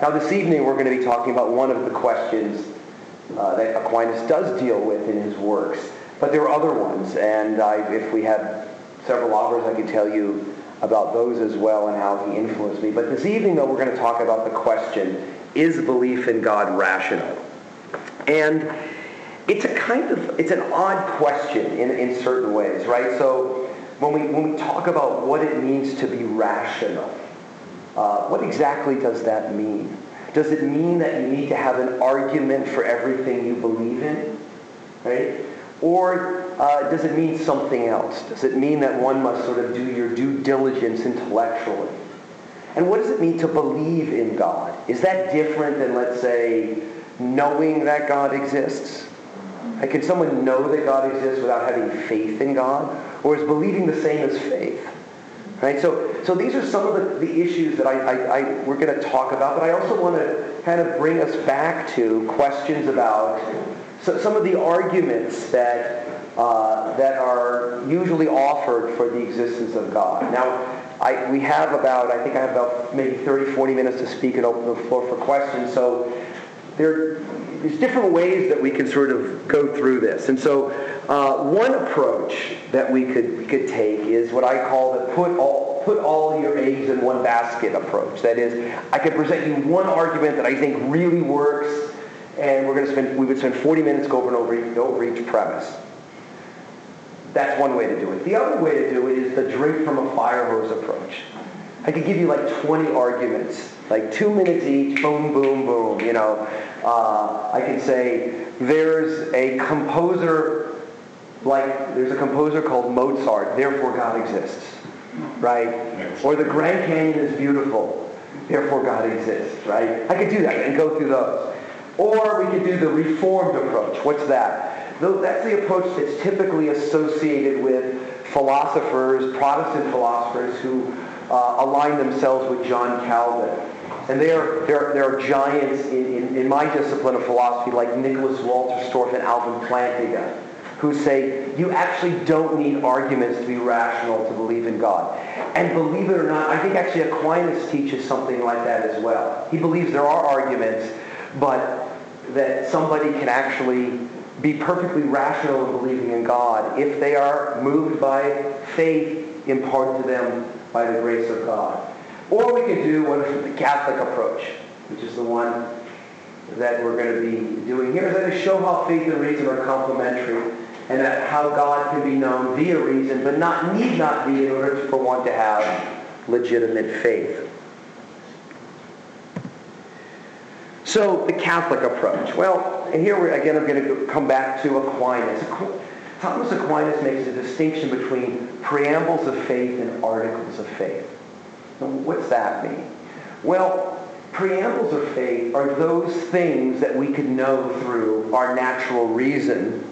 Now this evening we're going to be talking about one of the questions that Aquinas does deal with in his works. But there are other ones, and if we had several hours I could tell you about those as well and how he influenced me. But this evening though we're going to talk about the question, is belief in God rational? And it's an odd question in certain ways, right? So when we talk about what it means to be rational, what exactly does that mean? Does it mean that you need to have an argument for everything you believe in, right? Or does it mean something else? Does it mean that one must sort of do your due diligence intellectually? And what does it mean to believe in God? Is that different than, let's say, knowing that God exists? Like, can someone know that God exists without having faith in God? Or is believing the same as faith? Right? So these are some of the issues that we're going to talk about, but I also want to kind of bring us back to questions about some of the arguments that are usually offered for the existence of God. Now, I think I have about maybe 30, 40 minutes to speak and open the floor for questions. So there's different ways that we can sort of go through this. And so one approach that we could take is what I call the put all your eggs in one basket approach. That is, I could present you one argument that I think really works, and we would spend 40 minutes going over each premise. That's one way to do it. The other way to do it is the drink from a fire hose approach. I could give you like 20 arguments, like 2 minutes each, boom, boom, boom. I can say there's a composer called Mozart, therefore God exists, right? Or the Grand Canyon is beautiful, therefore God exists, right? I could do that and go through those. Or we could do the Reformed approach. What's that? That's the approach that's typically associated with philosophers, Protestant philosophers, who align themselves with John Calvin. And there are giants in my discipline of philosophy like Nicholas Walterstorff and Alvin Plantinga, who say you actually don't need arguments to be rational to believe in God. And believe it or not, I think actually Aquinas teaches something like that as well. He believes there are arguments, but that somebody can actually be perfectly rational in believing in God if they are moved by faith imparted to them by the grace of God. Or we could do the Catholic approach, which is the one that we're going to be doing here, is that to show how faith and reason are complementary, and that how God can be known via reason, but need not be in order for one to have legitimate faith. So the Catholic approach. Well, and here again I'm going to come back to Aquinas. Thomas Aquinas makes a distinction between preambles of faith and articles of faith. So what's that mean? Well, preambles of faith are those things that we could know through our natural reason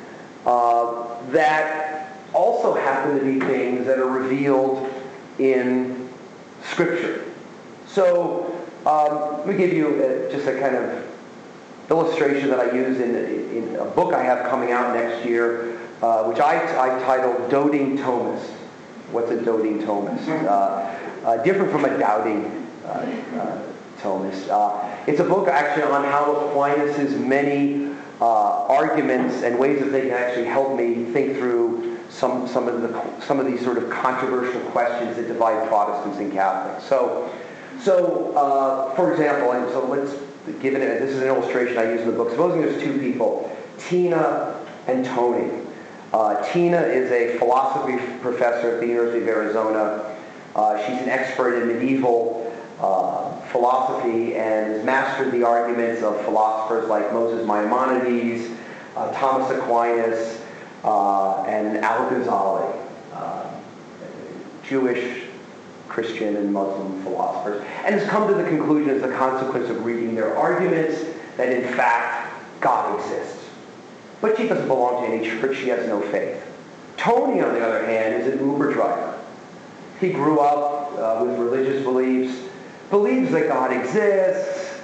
that also happen to be things that are revealed in Scripture. So let me give you just a kind of illustration that I use in a book I have coming out next year, which I titled Doting Thomist. What's a doting Thomist? Different from a doubting Thomist. It's a book actually on how Aquinas' many arguments and ways that they can actually help me think through some of these sort of controversial questions that divide Protestants and Catholics. So for example, and so let's give it. This is an illustration I use in the book. Supposing there's two people, Tina and Tony. Tina is a philosophy professor at the University of Arizona. She's an expert in medieval philosophy and has mastered the arguments of philosophers like Moses Maimonides, Thomas Aquinas, and Al-Ghazali, Jewish, Christian, and Muslim philosophers, and has come to the conclusion as a consequence of reading their arguments that in fact God exists. But she doesn't belong to any church. She has no faith. Tony, on the other hand, is an Uber driver. He grew up with religious beliefs, believes that God exists,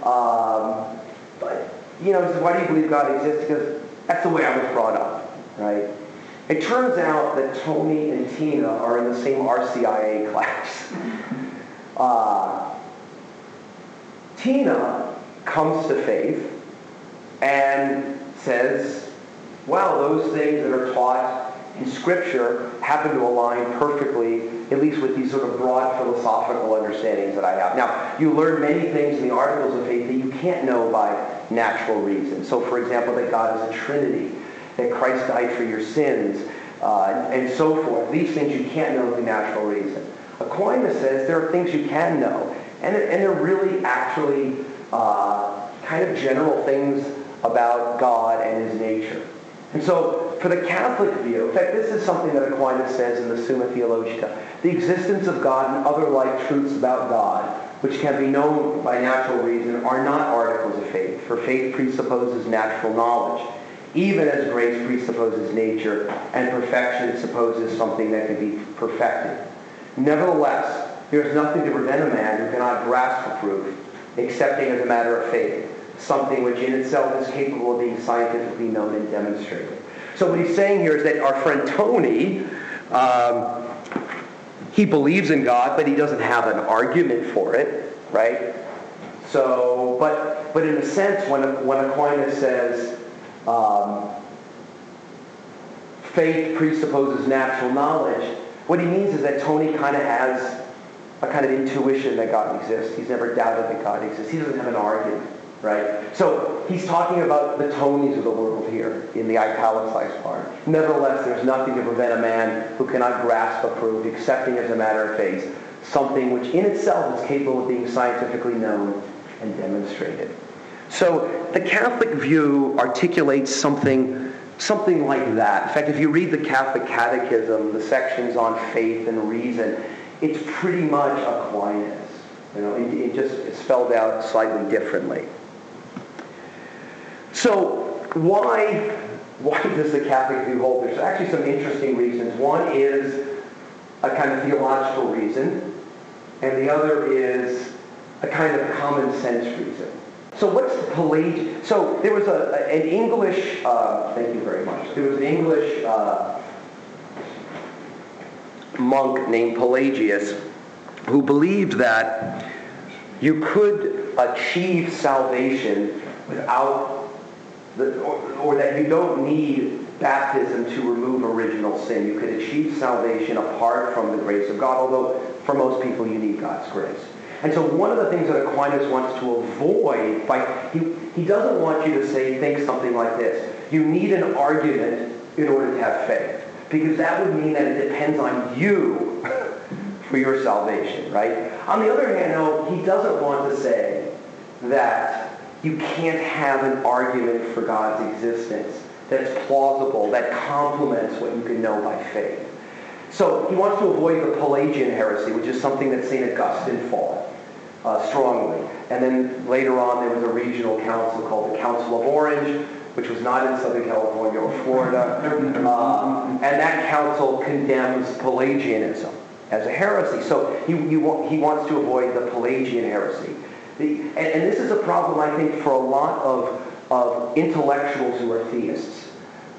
but, he says, why do you believe God exists? Because that's the way I was brought up, right? It turns out that Tony and Tina are in the same RCIA class. Tina comes to faith and says, well, those things that are taught in Scripture happen to align perfectly, at least with these sort of broad philosophical understandings that I have. Now, you learn many things in the articles of faith that you can't know by natural reason. So, for example, that God is a Trinity, that Christ died for your sins, and so forth. These things you can't know through natural reason. Aquinas says there are things you can know, and they're really actually kind of general things about God and his nature. And so, for the Catholic view, in fact, this is something that Aquinas says in the Summa Theologica, the existence of God and other like truths about God, which can be known by natural reason, are not articles of faith, for faith presupposes natural knowledge, even as grace presupposes nature, and perfection supposes something that can be perfected. Nevertheless, there is nothing to prevent a man who cannot grasp a proof, accepting as a matter of faith, something which in itself is capable of being scientifically known and demonstrated. So what he's saying here is that our friend Tony, he believes in God, but he doesn't have an argument for it, right? So, but in a sense, when Aquinas says faith presupposes natural knowledge, what he means is that Tony kind of has a kind of intuition that God exists. He's never doubted that God exists. He doesn't have an argument, right? So he's talking about the Tonys of the world here in the italicized part. Nevertheless, there's nothing to prevent a man who cannot grasp a proof, accepting as a matter of faith, something which in itself is capable of being scientifically known and demonstrated. So the Catholic view articulates something like that. In fact, if you read the Catholic Catechism, the sections on faith and reason, it's pretty much Aquinas. You know, it's spelled out slightly differently. So why does the Catholic view hold? There's actually some interesting reasons. One is a kind of theological reason, and the other is a kind of common sense reason. So what's the Pelagian? So there was an English, thank you very much. There was an English monk named Pelagius who believed that you could achieve salvation without, or that you don't need baptism to remove original sin. You could achieve salvation apart from the grace of God, although for most people you need God's grace. And so one of the things that Aquinas wants to avoid, he doesn't want you to think something like this: you need an argument in order to have faith. Because that would mean that it depends on you for your salvation, right? On the other hand, though, he doesn't want to say that you can't have an argument for God's existence that's plausible, that complements what you can know by faith. So he wants to avoid the Pelagian heresy, which is something that St. Augustine fought strongly. And then later on there was a regional council called the Council of Orange, which was not in Southern California or Florida. And that council condemns Pelagianism as a heresy. So he wants to avoid the Pelagian heresy. And this is a problem, I think, for a lot of intellectuals who are theists.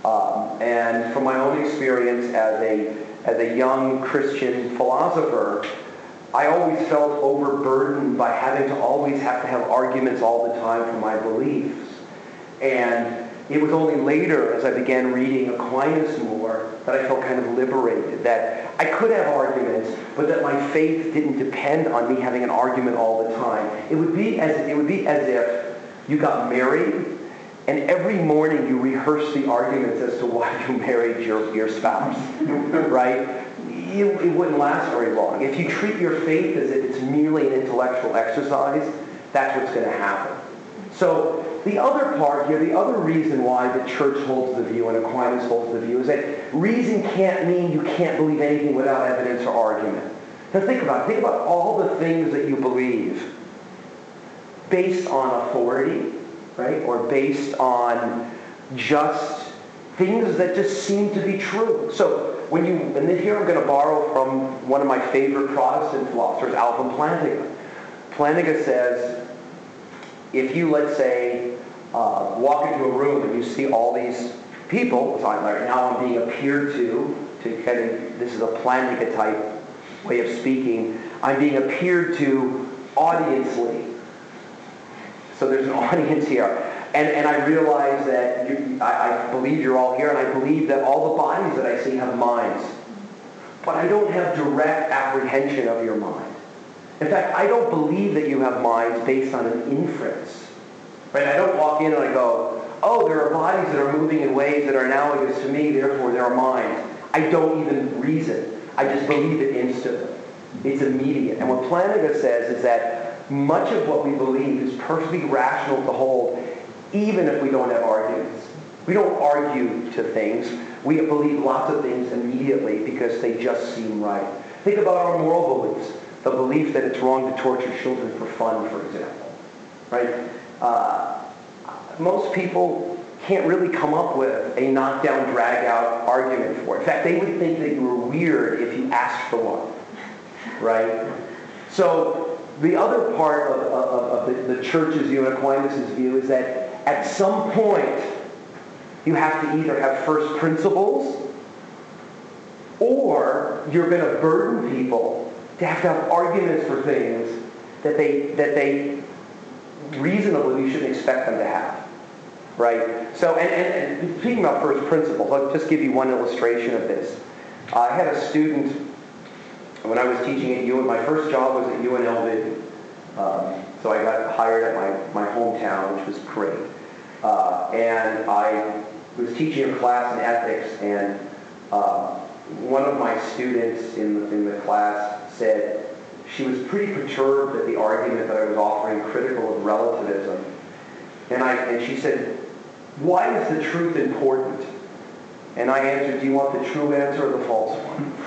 And from my own experience as a young Christian philosopher, I always felt overburdened by having to always have to have arguments all the time for my beliefs. And it was only later, as I began reading Aquinas more, that I felt kind of liberated, that I could have arguments, but that my faith didn't depend on me having an argument all the time. It would be as if you got married, and every morning you rehearsed the arguments as to why you married your spouse, right? It wouldn't last very long. If you treat your faith as if it's merely an intellectual exercise, that's what's going to happen. So the other part here, the other reason why the church holds the view and Aquinas holds the view is that reason can't mean you can't believe anything without evidence or argument. Now think about all the things that you believe based on authority, right? Or based on just things that just seem to be true. So and here I'm going to borrow from one of my favorite Protestant philosophers, Alvin Plantinga. Plantinga says, if you, let's say, walk into a room and you see all these people, like now I'm being appeared to this is a Plantinga type way of speaking, I'm being appeared to audiensely. So there's an audience here. And I realize that I believe you're all here, and I believe that all the bodies that I see have minds. But I don't have direct apprehension of your mind. In fact, I don't believe that you have minds based on an inference. Right? I don't walk in and I go, oh, there are bodies that are moving in ways that are analogous to me, therefore there are minds. I don't even reason. I just believe it instantly. It's immediate. And what Plantinga says is that much of what we believe is perfectly rational to hold, even if we don't have arguments. We don't argue to things. We believe lots of things immediately because they just seem right. Think about our moral beliefs. The belief that it's wrong to torture children for fun, for example. Right? Most people can't really come up with a knockdown, drag-out argument for it. In fact, they would think that you were weird if you asked for one. Right? So the other part of the church's view and Aquinas' view is that at some point you have to either have first principles or you're going to burden people to have arguments for things that they reasonably you shouldn't expect them to have. Right? So, and speaking about first principles, I'll just give you one illustration of this. I had a student when I was teaching at UNLV. My first job was at UNLV. So I got hired at my hometown, which was great. And I was teaching a class in ethics, and one of my students in the class said she was pretty perturbed at the argument that I was offering critical of relativism. And she said, why is the truth important? And I answered, do you want the true answer or the false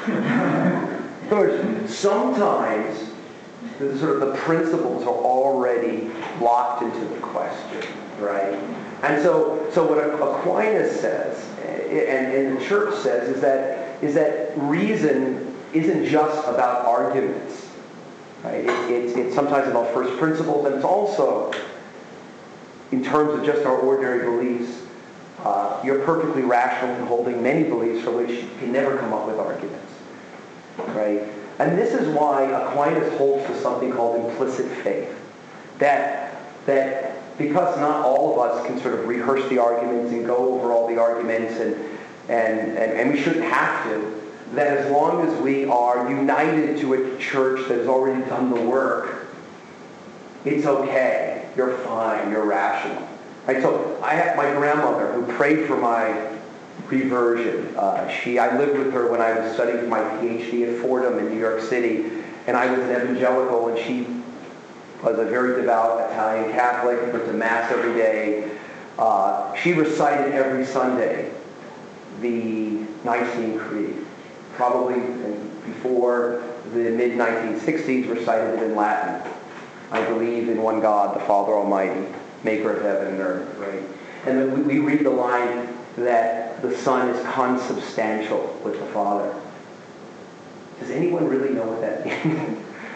one? Because sometimes the principles are already locked into the question, right? And so what Aquinas says, and the church says, is that reason isn't just about arguments. Right? It's sometimes about first principles, and it's also, in terms of just our ordinary beliefs, you're perfectly rational in holding many beliefs for which you can never come up with arguments. Right? And this is why Aquinas holds to something called implicit faith. That because not all of us can sort of rehearse the arguments and go over all the arguments, and we shouldn't have to, that as long as we are united to a church that has already done the work, it's okay. You're fine. You're rational. Right? So I had my grandmother who prayed for my reversion. I lived with her when I was studying for my PhD at Fordham in New York City, and I was an evangelical, and she was a very devout Italian Catholic, went to Mass every day. She recited every Sunday the Nicene Creed. Probably before the mid-1960s, recited it in Latin. I believe in one God, the Father Almighty, maker of heaven and earth, right? And then we read the line that the Son is consubstantial with the Father. Does anyone really know what that means?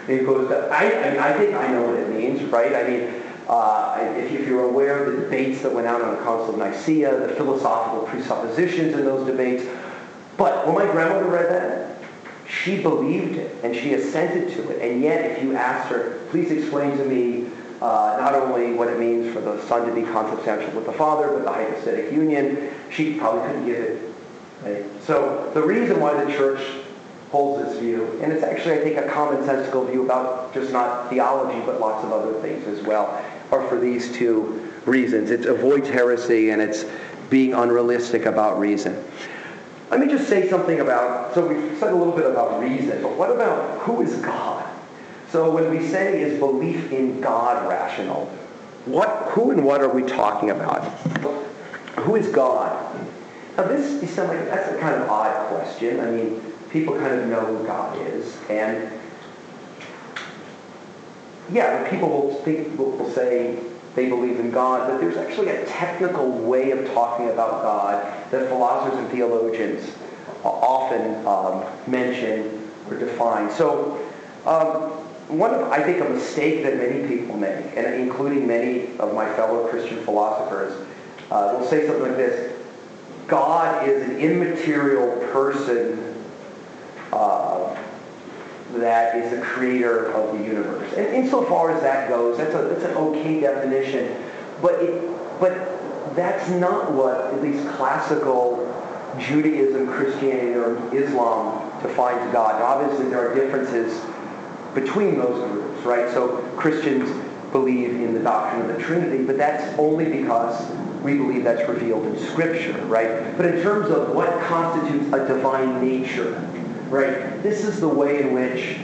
I think I know what it means, right? I mean, if you're aware of the debates that went out on the Council of Nicaea, the philosophical presuppositions in those debates, but when my grandmother read that, she believed it and she assented to it. And yet, if you asked her, please explain to me not only what it means for the Son to be consubstantial with the Father, but the hypostatic union, she probably couldn't give it. Right? So the reason why the church holds this view, and it's actually, I think, a commonsensical view about just not theology, but lots of other things as well, are for these two reasons. It avoids heresy, and it's being unrealistic about reason. Let me just say something about, so we've said a little bit about reason, but what about who is God? So when we say is belief in God rational, who and what are we talking about? Who is God? Now this, you sound like, that's a kind of odd question. I mean, people kind of know who God is, and yeah, people will say they believe in God, but there's actually a technical way of talking about God that philosophers and theologians often mention or define. So I think a mistake that many people make, and including many of my fellow Christian philosophers, will say something like this: God is an immaterial person that is the creator of the universe. And insofar as that goes, that's an okay definition. But that's not what at least classical Judaism, Christianity, or Islam defines God. Now, obviously, there are differences between those groups, right? So Christians believe in the doctrine of the Trinity, but that's only because we believe that's revealed in Scripture, right? But in terms of what constitutes a divine nature, right, this is the way in which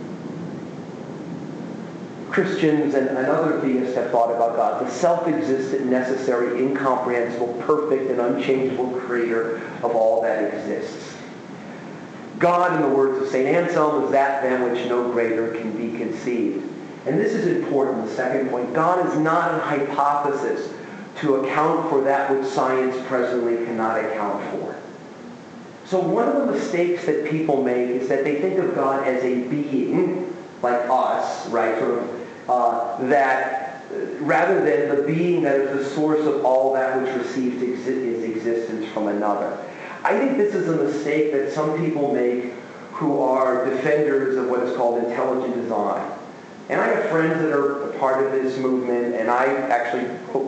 Christians and other theists have thought about God, the self-existent, necessary, incomprehensible, perfect, and unchangeable creator of all that exists. God, in the words of St. Anselm, is that than which no greater can be conceived. And this is important, the second point. God is not an hypothesis to account for that which science presently cannot account for. So one of the mistakes that people make is that they think of God as a being, like us, right, sort of, that rather than the being that is the source of all that which received its existence from another. I think this is a mistake that some people make who are defenders of what is called intelligent design. And I have friends that are a part of this movement, and I actually,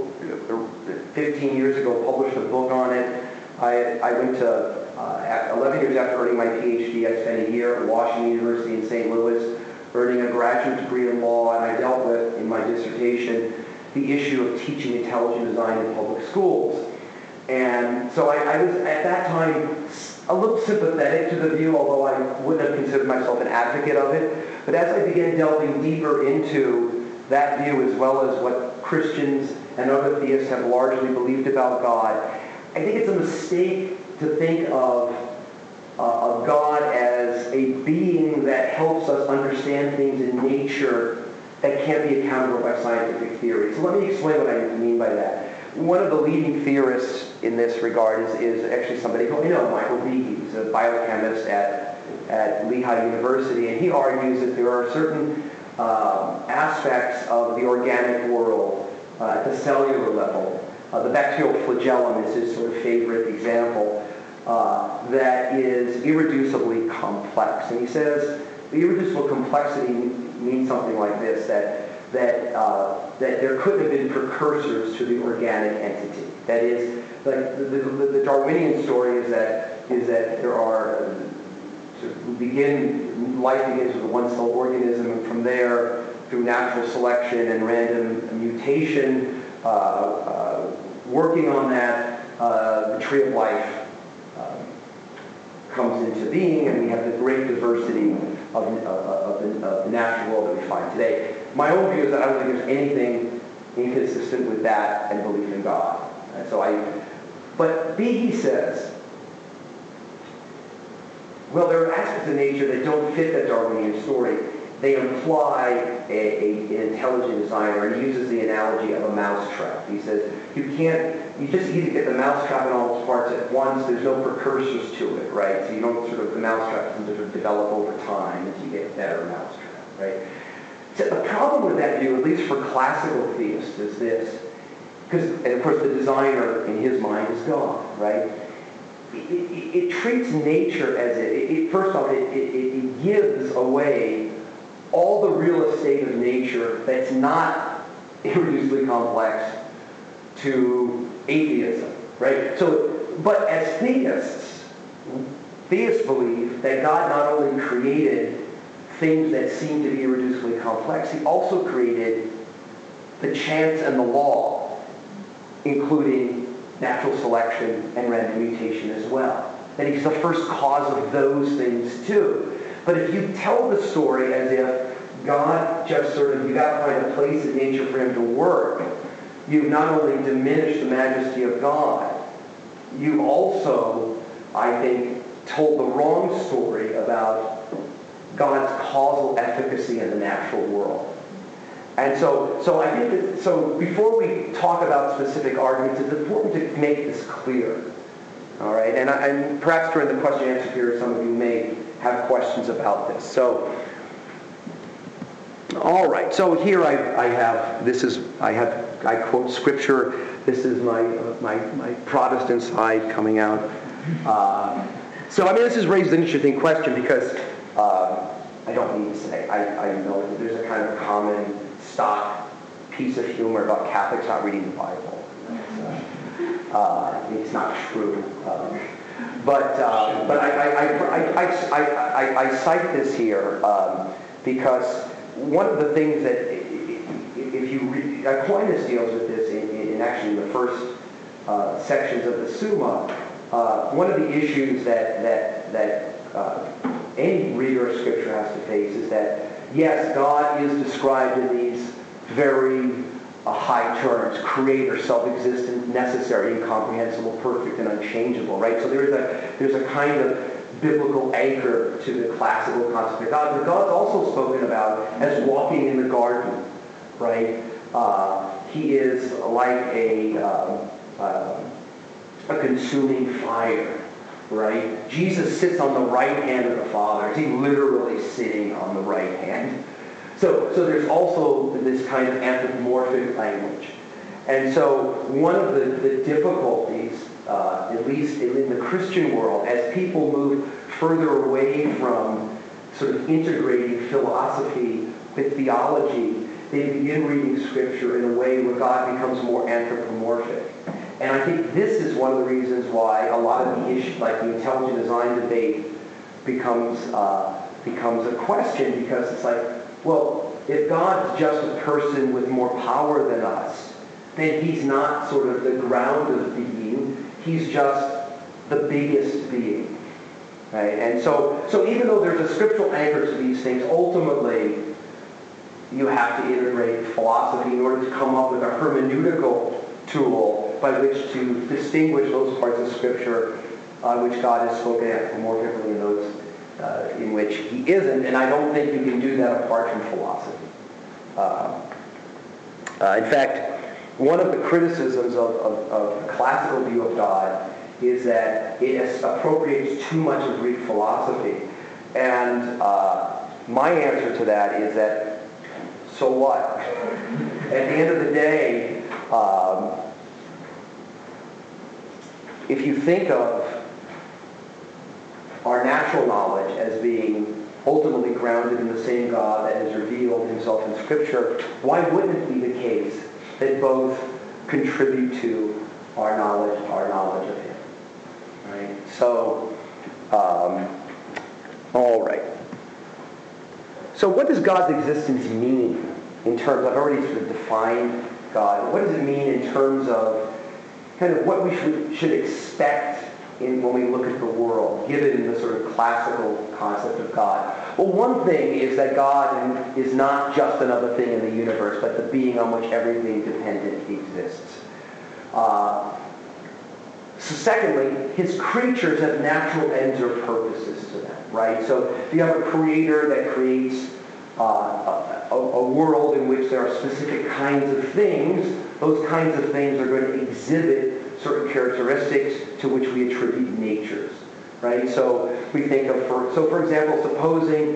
15 years ago, published a book on it. I went to, 11 years after earning my PhD, I spent a year at Washington University in St. Louis, earning a graduate degree in law, and I dealt with, in my dissertation, the issue of teaching intelligent design in public schools. And so I was, at that time, a little sympathetic to the view, although I wouldn't have considered myself an advocate of it. But as I began delving deeper into that view, as well as what Christians and other theists have largely believed about God, I think it's a mistake to think of God as a being that helps us understand things in nature that can't be accounted for by scientific theory. So let me explain what I mean by that. One of the leading theorists in this regard is actually somebody who I know, Michael Behe. He's a biochemist at Lehigh University, and he argues that there are certain aspects of the organic world at the cellular level. The bacterial flagellum is his sort of favorite example. That is irreducibly complex. And he says the irreducible complexity means something like this, that there couldn't have been precursors to the organic entity. That is, like the Darwinian story is that there are, life begins with a one-cell organism, and from there, through natural selection and random mutation, working on that, the tree of life comes into being, and we have the great diversity of the natural world that we find today. My own view is that I don't think there's anything inconsistent with that and belief in God. And but Behe says, well, there are aspects of nature that don't fit that Darwinian story. They imply an intelligent designer, and he uses the analogy of a mousetrap. He says, you just either get the mousetrap in all its parts at once, there's no precursors to it, right? So you don't the mousetrap doesn't sort of develop over time as you get better mousetrap, right? So the problem with that view, at least for classical theists, is this, and of course the designer in his mind is God, right? It treats nature as first off, it gives away all the real estate of nature that's not irreducibly complex to atheism, right? So, but as theists believe that God not only created things that seem to be irreducibly complex, he also created the chance and the law, including natural selection and random mutation as well. That he's the first cause of those things too. But if you tell the story as if God just you got to find a place in nature for him to work, you've not only diminished the majesty of God, you've also, I think, told the wrong story about God's causal efficacy in the natural world. And so I think that, so before we talk about specific arguments, it's important to make this clear. All right? And perhaps during the question and answer period, some of you may have questions about this. So, all right. So here I quote Scripture. This is my Protestant side coming out. So, I mean, this has raised an interesting question because, I don't need to say. I know that there's a kind of common stock piece of humor about Catholics not reading the Bible. It's not true. But I cite this here because one of the things that, if you read, Aquinas deals with this in actually the first sections of the Summa. One of the issues that any reader of Scripture has to face is that, yes, God is described in these very high terms: creator, self-existent, necessary, incomprehensible, perfect, and unchangeable, right? So there's a kind of biblical anchor to the classical concept of God, but God's also spoken about as walking in the garden, right? He is like a consuming fire, right? Jesus sits on the right hand of the Father. He's literally sitting on the right hand. So there's also this kind of anthropomorphic language. And so one of the difficulties, at least in the Christian world, as people move further away from sort of integrating philosophy with theology, they begin reading Scripture in a way where God becomes more anthropomorphic. And I think this is one of the reasons why a lot of the issues, like the intelligent design debate, becomes a question, because it's like, well, if God's just a person with more power than us, then he's not sort of the ground of being. He's just the biggest being. Right? And so even though there's a scriptural anchor to these things, ultimately you have to integrate philosophy in order to come up with a hermeneutical tool by which to distinguish those parts of Scripture which God has spoken anthropomorphically and those in which he isn't. And I don't think you can do that apart from philosophy. In fact, one of the criticisms of the classical view of God is that it appropriates too much of Greek philosophy. And my answer to that is that, so what? At the end of the day, if you think of our natural knowledge as being ultimately grounded in the same God that has revealed himself in Scripture, why wouldn't it be the case that both contribute to our knowledge of him? Right? So, all right. So what does God's existence mean in terms, I've already sort of defined God. What does it mean in terms of kind of what we should expect when we look at the world, given the sort of classical concept of God? Well, one thing is that God is not just another thing in the universe, but the being on which everything dependent exists. So secondly, his creatures have natural ends or purposes to them, right? So if you have a creator that creates a world in which there are specific kinds of things, those kinds of things are going to exhibit certain characteristics to which we attribute natures, right? So we think of, for example, supposing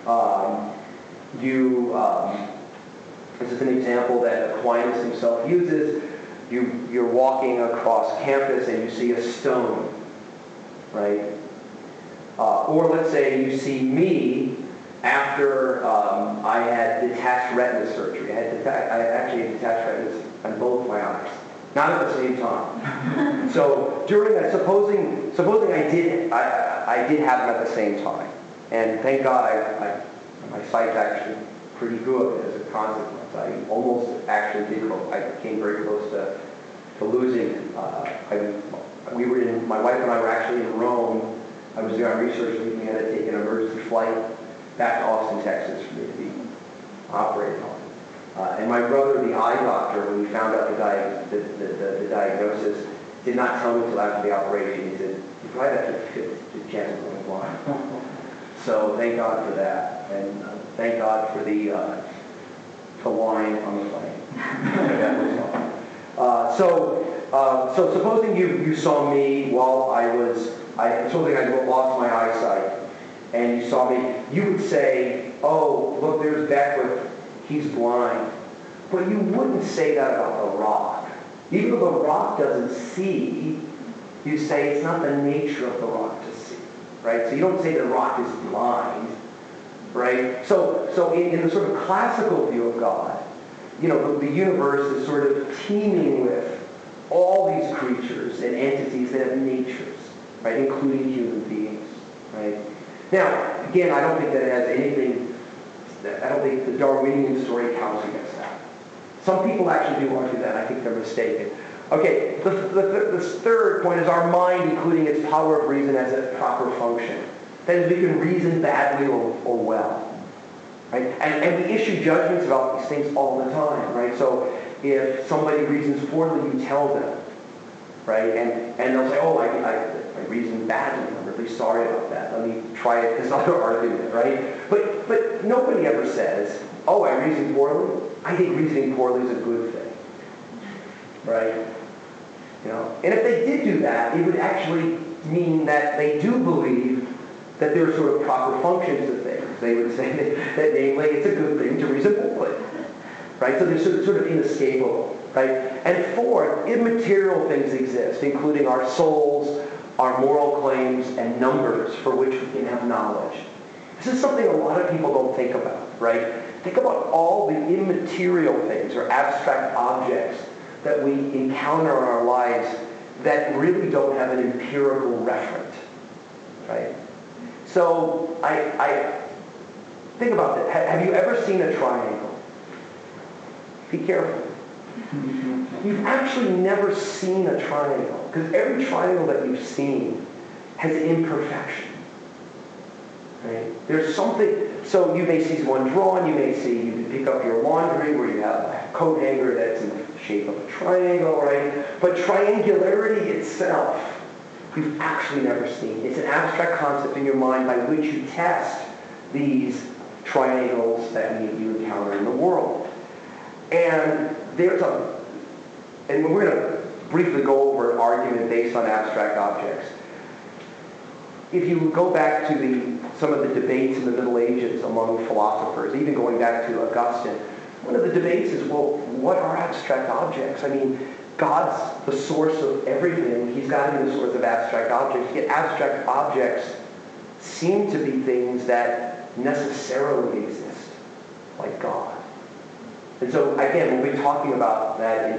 this is an example that Aquinas himself uses. You're walking across campus and you see a stone, right? Or let's say you see me after I had detached retina surgery. I actually had detached retinas on both my eyes, not at the same time. So during that, supposing I did have them at the same time, and thank God my sight's actually pretty good as a consequence. I almost actually I came very close to losing. My wife and I were actually in Rome. I was there on research leave. We had to take an emergency flight back to Austin, Texas for me to be operated on. And my brother, the eye doctor, when he found out the diagnosis, did not tell me until after the operation. He said, "You probably have to fit the chance of going blind." So thank God for that, and thank God for the wine on the plane. That was all. So supposing you saw me while supposing I lost my eyesight, and you saw me, you would say, "Oh, look, there's Beckwith. He's blind." But you wouldn't say that about the rock. Even though the rock doesn't see, you say it's not the nature of the rock to see, right? So you don't say the rock is blind, right? So in the sort of classical view of God, the universe is sort of teeming with all these creatures and entities that have natures, right, including human beings, right? Now, again, I don't think that it has anything, I don't think the Darwinian story counts against that. Some people actually do argue that. I think they're mistaken. Okay, the third point is our mind, including its power of reason, has a proper function. That is, we can reason badly or well. Right? And we issue judgments about these things all the time, right? So if somebody reasons poorly, you tell them, right? And they'll say, oh, I reasoned badly. I'm really sorry about that. Let me try this other argument, right? But nobody ever says, oh, I reasoned poorly. I think reasoning poorly is a good thing, right? And if they did do that, it would actually mean that they do believe that there are sort of proper functions to things. They would say that namely, it's a good thing to reason poorly, right? So they're sort of inescapable, right? And fourth, immaterial things exist, including our souls, our moral claims, and numbers for which we can have knowledge. This is something a lot of people don't think about, right? Think about all the immaterial things or abstract objects that we encounter in our lives that really don't have an empirical referent, right? So I think about that. Have you ever seen a triangle? Be careful. You've actually never seen a triangle, because every triangle that you've seen has imperfection. Right? There's something, so you may see one drawn, you pick up your laundry where you have a coat hanger that's in the shape of a triangle, right? But triangularity itself, you've actually never seen. It's an abstract concept in your mind by which you test these triangles that you encounter in the world. And and we're going to briefly go over an argument based on abstract objects. If you go back to some of the debates in the Middle Ages among philosophers, even going back to Augustine, one of the debates is, well, what are abstract objects? I mean, God's the source of everything. He's got to be the source of abstract objects. Yet abstract objects seem to be things that necessarily exist, like God. And so, again, we'll be talking about that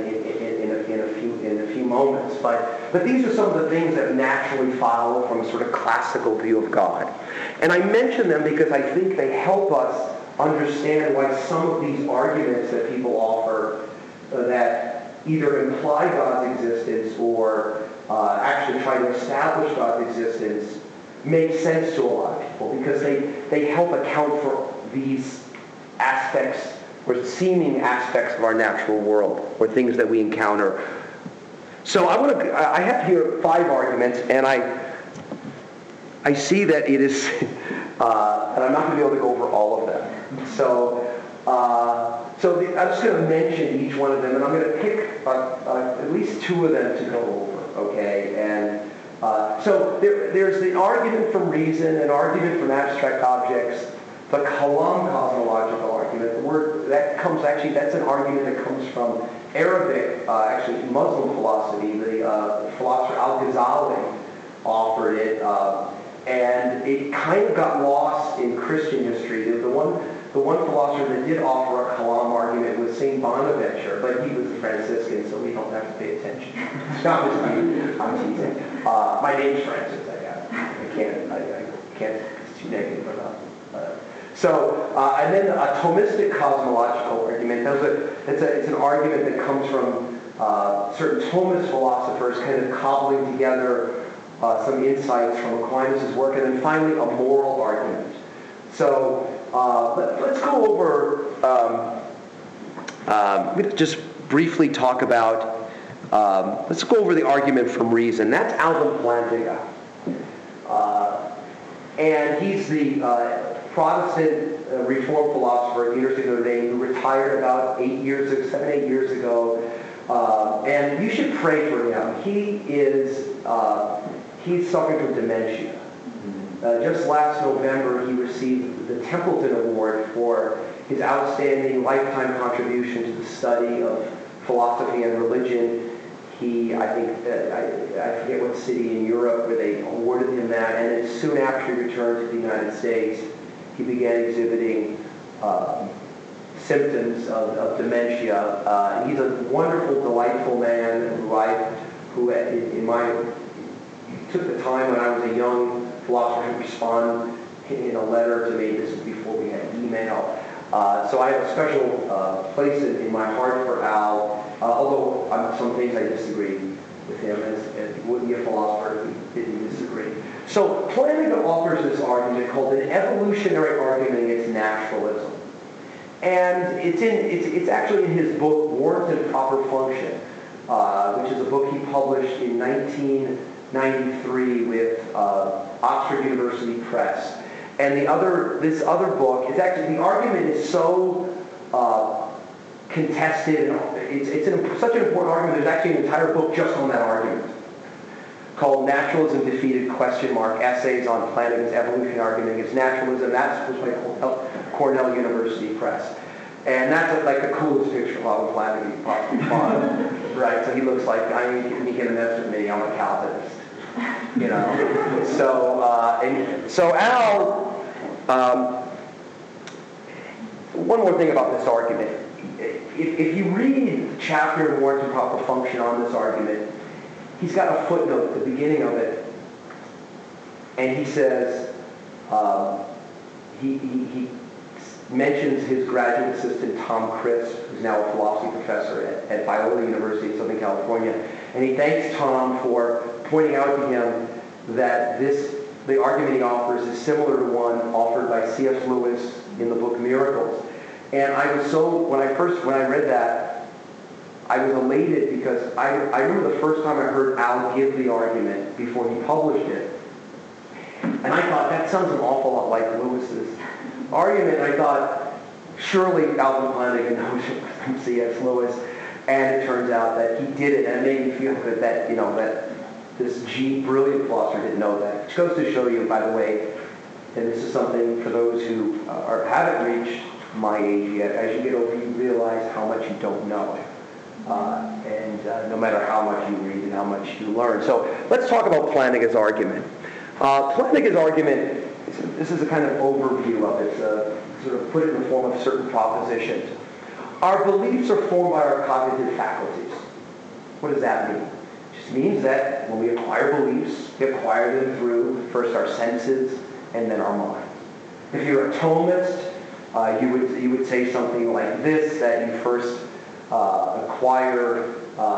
in a few moments. But these are some of the things that naturally follow from a sort of classical view of God. And I mention them because I think they help us understand why some of these arguments that people offer that either imply God's existence or actually try to establish God's existence make sense to a lot of people, because they help account for these aspects or seeming aspects of our natural world, or things that we encounter. So I have here 5 arguments, and I see that it is, and I'm not going to be able to go over all of them. So I'm just going to mention each one of them, and I'm going to pick at least 2 of them to go over, okay? And so there's the argument from reason, an argument from abstract objects, the Kalam cosmological argument. The word that comes that's an argument that comes from Arabic, actually Muslim philosophy. The philosopher Al-Ghazali offered it, and it kind of got lost in Christian history. The one philosopher that did offer a Kalam argument was Saint Bonaventure, but he was a Franciscan, so we don't have to pay attention. I'm teasing. My name's Francis. I can't. It's too negative enough. And then a Thomistic cosmological argument. It's an argument that comes from certain Thomist philosophers kind of cobbling together some insights from Aquinas' work. And then finally, a moral argument. So let's go over, just briefly talk about, let's go over the argument from reason. That's Alvin Plantinga. And he's the Protestant Reformed philosopher at the University of Notre Dame who retired about 7, 8 years ago. And you should pray for him. He's suffering from dementia. Just last November, he received the Templeton Award for his outstanding lifetime contribution to the study of philosophy and religion. I forget what city in Europe where they awarded him that, and then soon after he returned to the United States, he began exhibiting symptoms of dementia. And he's a wonderful, delightful man who took the time when I was a young philosopher to respond in a letter to me. This was before we had email. So I have a special place in my heart for Al, although on some things I disagree with him, as he wouldn't be a philosopher if he didn't disagree. So Plantinga offers this argument called an evolutionary argument against naturalism. And it's actually in his book, Warrant and Proper Function, which is a book he published in 1993 with Oxford University Press. And this other book is actually, the argument is so contested, and it's such an important argument, there's actually an entire book just on that argument, called Naturalism Defeated, Essays on Plantinga's Evolutionary Argument Against Naturalism. That's by Cornell University Press. And that's like the coolest picture of Alvin Plantinga you could possibly find. Right? So he looks like, you can mess with me, I'm a Calvinist. You know? So Al, one more thing about this argument. If you read the chapter in Warrant and Proper Function on this argument, he's got a footnote at the beginning of it, and he says, he mentions his graduate assistant, Tom Crisp, who's now a philosophy professor at Biola University in Southern California, and he thanks Tom for pointing out to him that the argument he offers is similar to one offered by C.S. Lewis in the book Miracles. And I was when I read that, I was elated because I remember the first time I heard Al give the argument before he published it. And I thought, that sounds an awful lot like Lewis's argument. And I thought, surely Alvin Plantinga knows it from C.S. Lewis. And it turns out that he did it. And it made me feel good that this brilliant philosopher didn't know that. Which goes to show you, by the way, and this is something for those who haven't reached my age yet, as you get older, you realize how much you don't know. No matter how much you read and how much you learn. So let's talk about Plantinga's argument. Plantinga's argument, this is a kind of overview of it, sort of put it in the form of certain propositions. Our beliefs are formed by our cognitive faculties. What does that mean? It just means that when we acquire beliefs, we acquire them through first our senses and then our mind. If you're a Thomist, you would say something like this, that you first acquire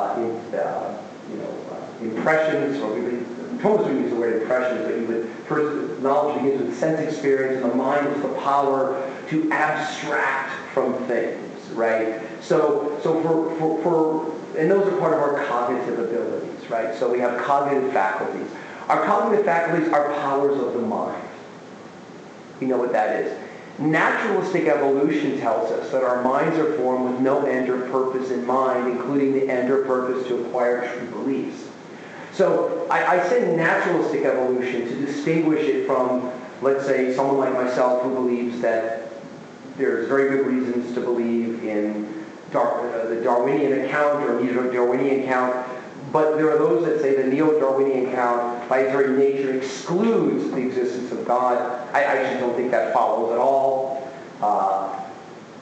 impressions, or Thomas would use the word impressions, but you would first, knowledge begins with sense experience, and the mind is the power to abstract from things, right? So and those are part of our cognitive abilities, right? So we have cognitive faculties. Our cognitive faculties are powers of the mind. You know what that is. Naturalistic evolution tells us that our minds are formed with no end or purpose in mind, including the end or purpose to acquire true beliefs. So I say naturalistic evolution to distinguish it from, let's say, someone like myself who believes that there's very good reasons to believe in the Darwinian account or neo-Darwinian account, but there are those that say the neo-Darwinian account, by its very nature, excludes the existence of God. I actually don't think that follows at all. But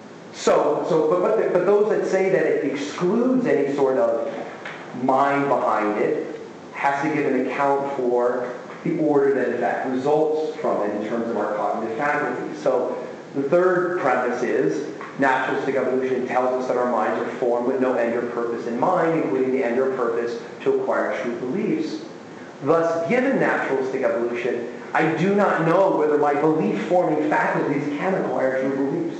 those that say that it excludes any sort of mind behind it has to give an account for the order that in fact results from it in terms of our cognitive faculties. So the third premise is naturalistic evolution tells us that our minds are formed with no end or purpose in mind, including the end or purpose to acquire true beliefs. Thus, given naturalistic evolution, I do not know whether my belief-forming faculties can acquire true beliefs.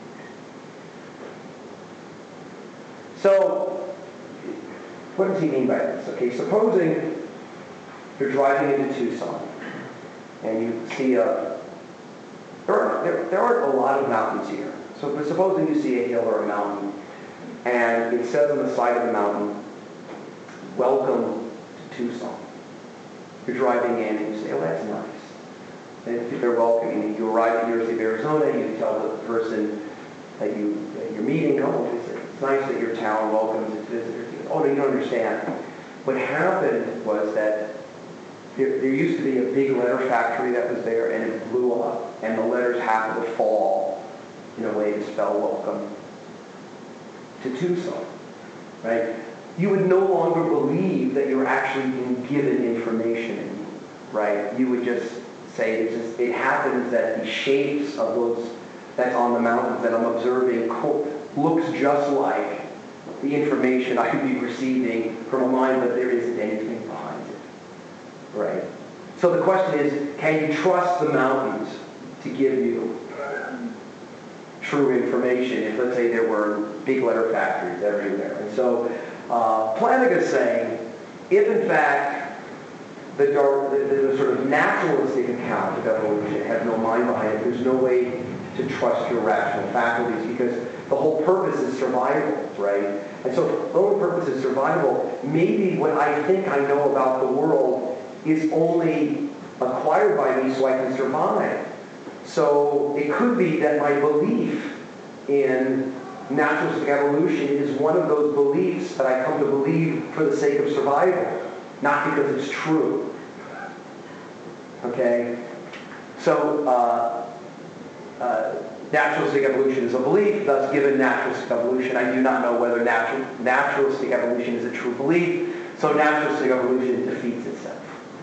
So, what does he mean by this? Okay, supposing you're driving into Tucson and you see there aren't a lot of mountains here. So, but supposing you see a hill or a mountain, and it says on the side of the mountain, "Welcome to Tucson." You're driving in and you say, "Oh, that's nice." And if they're welcoming you, you arrive at the University of Arizona, you tell the person that you're meeting, "Oh, it's nice that your town welcomes its visitors." "Oh, no, you don't understand. What happened was that there used to be a big letter factory that was there, and it blew up. and the letters happen to fall in a way to spell welcome to Tucson, right? You would no longer believe that you're actually being given information, right? You would just say it happens that the shapes of those that's on the mountains that I'm observing looks just like the information I could be receiving from a mind, but there isn't anything behind it, right? So the question is, can you trust the mountains to give you true information if, let's say, there were big letter factories everywhere? And so Plantinga is saying, if in fact the sort of naturalistic account of evolution has no mind behind it, there's no way to trust your rational faculties, because the whole purpose is survival, right? And so if the whole purpose is survival, maybe what I think I know about the world is only acquired by me so I can survive. So it could be that my belief in naturalistic evolution is one of those beliefs that I come to believe for the sake of survival, not because it's true. Okay? So naturalistic evolution is a belief, thus given naturalistic evolution, I do not know whether naturalistic evolution is a true belief, so naturalistic evolution defeats itself.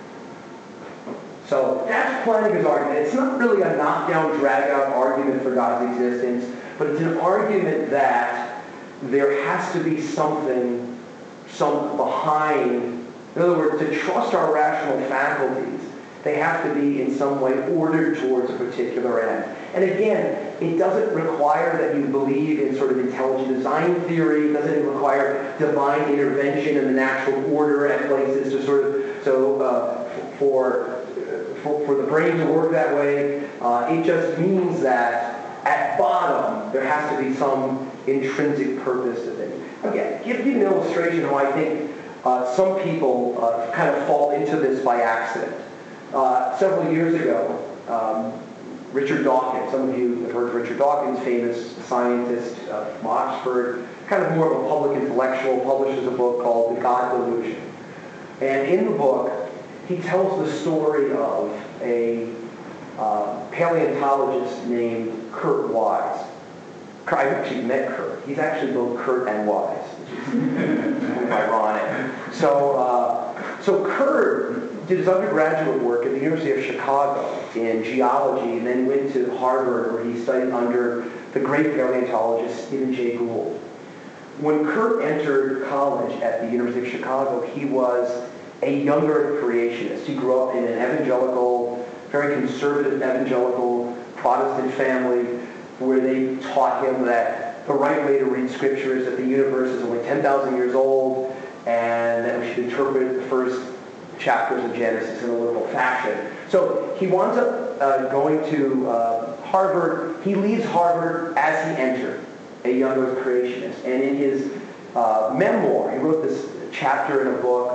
So that's Plantinga's argument. It's not really a knockdown, drag-out argument for God's existence, but it's an argument that there has to be something behind. In other words, to trust our rational faculties, they have to be in some way ordered towards a particular end. And again, it doesn't require that you believe in sort of intelligent design theory. It doesn't require divine intervention in the natural order at places to sort of, for the brain to work that way. It just means that at bottom, there has to be some intrinsic purpose to things. Again, give you an illustration how I think some people kind of fall into this by accident. Several years ago, Richard Dawkins, some of you have heard of Richard Dawkins, famous scientist from Oxford, kind of more of a public intellectual, publishes a book called The God Delusion. And in the book, he tells the story of a paleontologist named Kurt Wise. I actually met Kurt. He's actually both Kurt and Wise, which is kind of ironic. So Kurt did his undergraduate work at the University of Chicago in geology, and then went to Harvard, where he studied under the great paleontologist Stephen Jay Gould. When Kurt entered college at the University of Chicago, he was a younger creationist. He grew up in an evangelical, very conservative evangelical Protestant family, where they taught him that the right way to read Scripture is that the universe is only 10,000 years old, and that we should interpret the first chapters of Genesis in a literal fashion. So he winds up going to Harvard. He leaves Harvard as he entered, a younger creationist. And in his memoir, he wrote this chapter in a book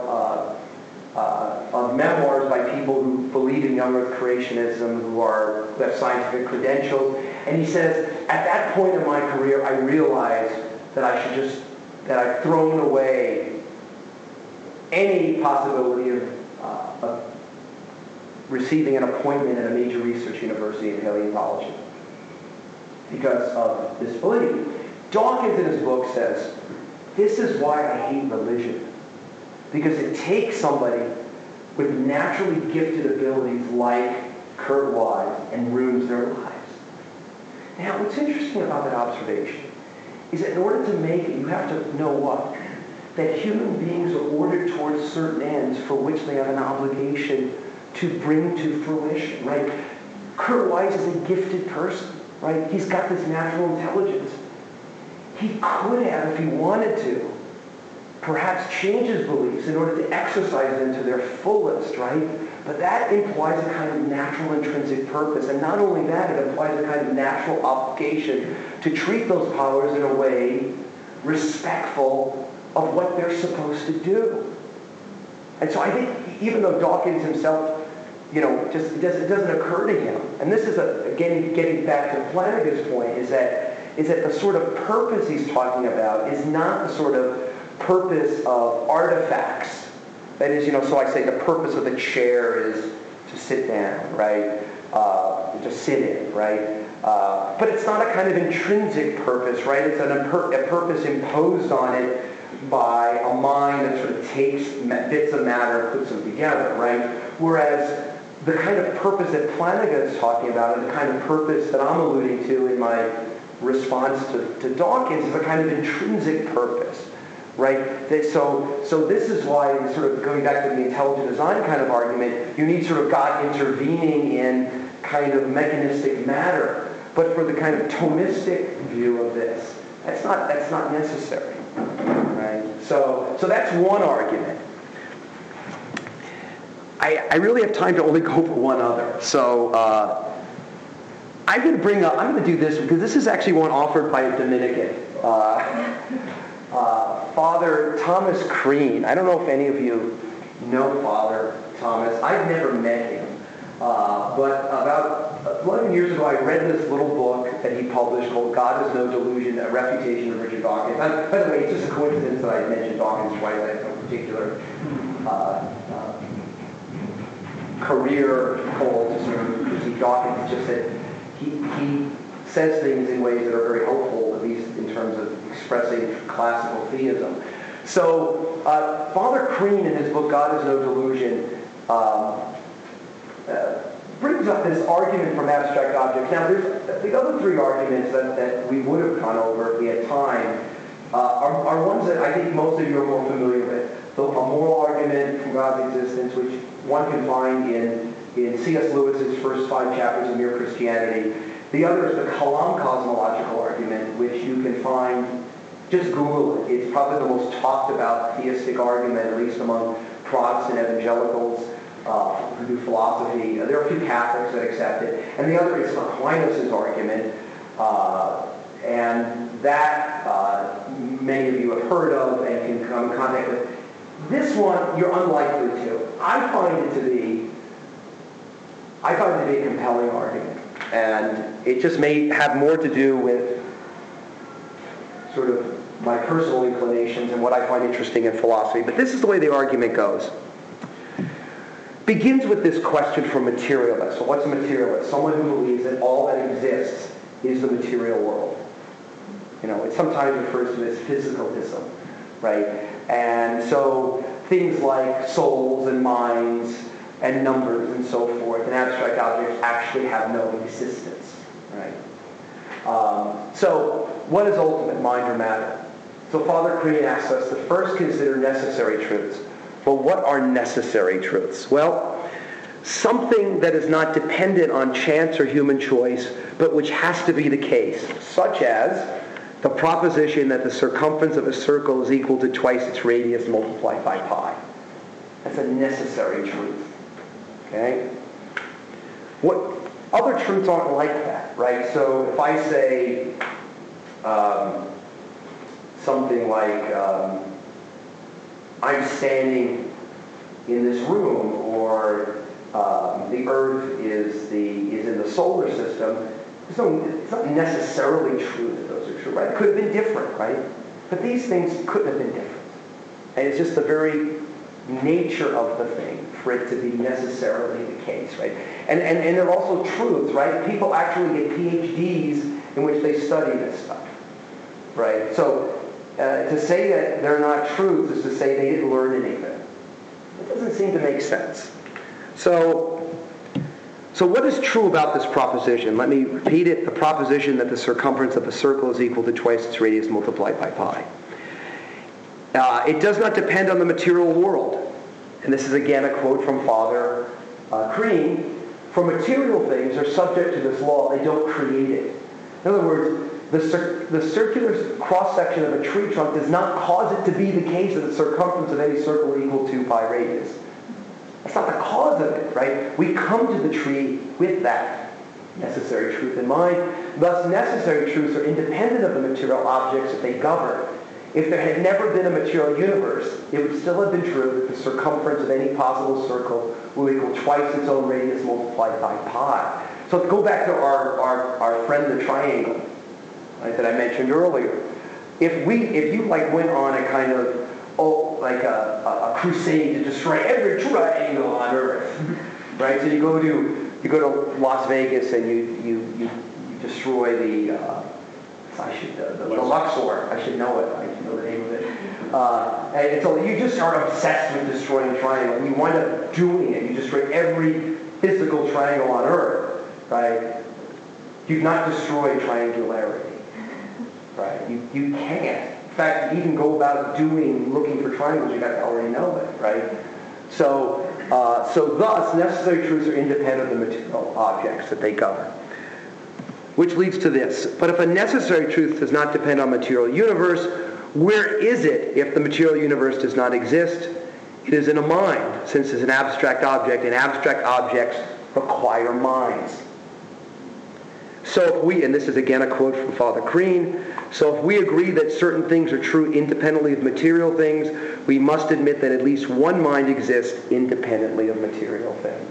of memoirs by people who believe in young earth creationism, who have scientific credentials. And he says, at that point in my career, I realized that I've thrown away any possibility of receiving an appointment at a major research university in paleontology because of this belief. Dawkins in his book says, this is why I hate religion. Because it takes somebody with naturally gifted abilities like Kurt Wise and ruins their lives. Now, what's interesting about that observation is that in order to make it, you have to know what? That human beings are ordered towards certain ends for which they have an obligation to bring to fruition, right? Kurt Wise is a gifted person, right? He's got this natural intelligence. He could have, if he wanted to, perhaps change his beliefs in order to exercise them to their fullest, right? But that implies a kind of natural intrinsic purpose. And not only that, it implies a kind of natural obligation to treat those powers in a way respectful of what they're supposed to do. And so I think even though Dawkins himself, it doesn't occur to him. And this is, getting back to Plantinga's point, is that the sort of purpose he's talking about is not the sort of purpose of artifacts. That is, so I say the purpose of the chair is to sit down, right? to sit in, right? But it's not a kind of intrinsic purpose, right? It's a purpose imposed on it by a mind that sort of takes bits of matter and puts them together, right? Whereas the kind of purpose that Plantinga is talking about, and the kind of purpose that I'm alluding to in my response to Dawkins, is a kind of intrinsic purpose, right? So this is why, sort of going back to the intelligent design kind of argument, you need sort of God intervening in kind of mechanistic matter. But for the kind of Thomistic view of this, that's not necessary, right? So that's one argument. I really have time to only go for one other. So I'm going to do this because this is actually one offered by a Dominican, Father Thomas Crean. I don't know if any of you know Father Thomas. I've never met him. But about 11 years ago, I read this little book that he published called God is No Delusion, A Refutation of Richard Dawkins. By the way, it's just a coincidence that I mentioned Dawkins twice. I have no particular career goal to sort of critique Dawkins. It's just that he says things in ways that are very helpful, at least in terms of expressing classical theism. So Father Crean, in his book God is No Delusion, brings up this argument from abstract objects. Now, there's the other three arguments that we would have gone over if we had time are ones that I think most of you are more familiar with. A moral argument from God's existence, which one can find in C.S. Lewis's first 5 chapters of Mere Christianity. The other is the Kalam cosmological argument, which you can find, just Google it. It's probably the most talked about theistic argument, at least among Protestant evangelicals who do philosophy. There are a few Catholics that accept it. And the other is Aquinas' argument, and that many of you have heard of and can come in contact with. This one, you're unlikely to. I find it to be a compelling argument. And it just may have more to do with sort of my personal inclinations and what I find interesting in philosophy. But this is the way the argument goes. Begins with this question from materialists. So what's a materialist? Someone who believes that all that exists is the material world. It sometimes refers to as physicalism, right? And so things like souls and minds and numbers and so forth and abstract objects actually have no existence, right? So what is ultimate, mind or matter? So Father Crean asks us to first consider necessary truths. Well, what are necessary truths? Well, something that is not dependent on chance or human choice, but which has to be the case, such as the proposition that the circumference of a circle is equal to twice its radius multiplied by pi. That's a necessary truth. Okay? What other truths aren't like that, right? So if I say something like I'm standing in this room, or the Earth is in the solar system, it's not necessarily true that those are true, right? It could have been different, right? But these things couldn't have been different. And it's just the very nature of the thing for it to be necessarily the case, right? And they're also truths, right? People actually get PhDs in which they study this stuff, right? So to say that they're not truths is to say they didn't learn anything. It doesn't seem to make sense. So what is true about this proposition? Let me repeat it. The proposition that the circumference of a circle is equal to twice its radius multiplied by pi. It does not depend on the material world. And this is again a quote from Father Crean. For material things are subject to this law. They don't create it. In other words, the circular cross-section of a tree trunk does not cause it to be the case that the circumference of any circle equal to pi radius. That's not the cause of it, right? We come to the tree with that necessary truth in mind. Thus, necessary truths are independent of the material objects that they govern. If there had never been a material universe, it would still have been true that the circumference of any possible circle will equal twice its own radius multiplied by pi. So to go back to our friend the triangle, right, that I mentioned earlier. If you went on a kind of a crusade to destroy every triangle on Earth, right? So you go to you go to Las Vegas and you destroy the Luxor. I should know it. I should know the name of it. And so you just are obsessed with destroying triangles. You wind up doing it. You destroy every physical triangle on Earth, right? You've not destroyed triangularity, right? You can't. In fact, you even go about looking for triangles, you got to already know it, right? So thus, necessary truths are independent of the material objects that they govern. Which leads to this. But if a necessary truth does not depend on material universe, where is it if the material universe does not exist? It is in a mind, since it's an abstract object, and abstract objects require minds. So if we, and this is again a quote from Father Crean, so if we agree that certain things are true independently of material things, we must admit that at least one mind exists independently of material things.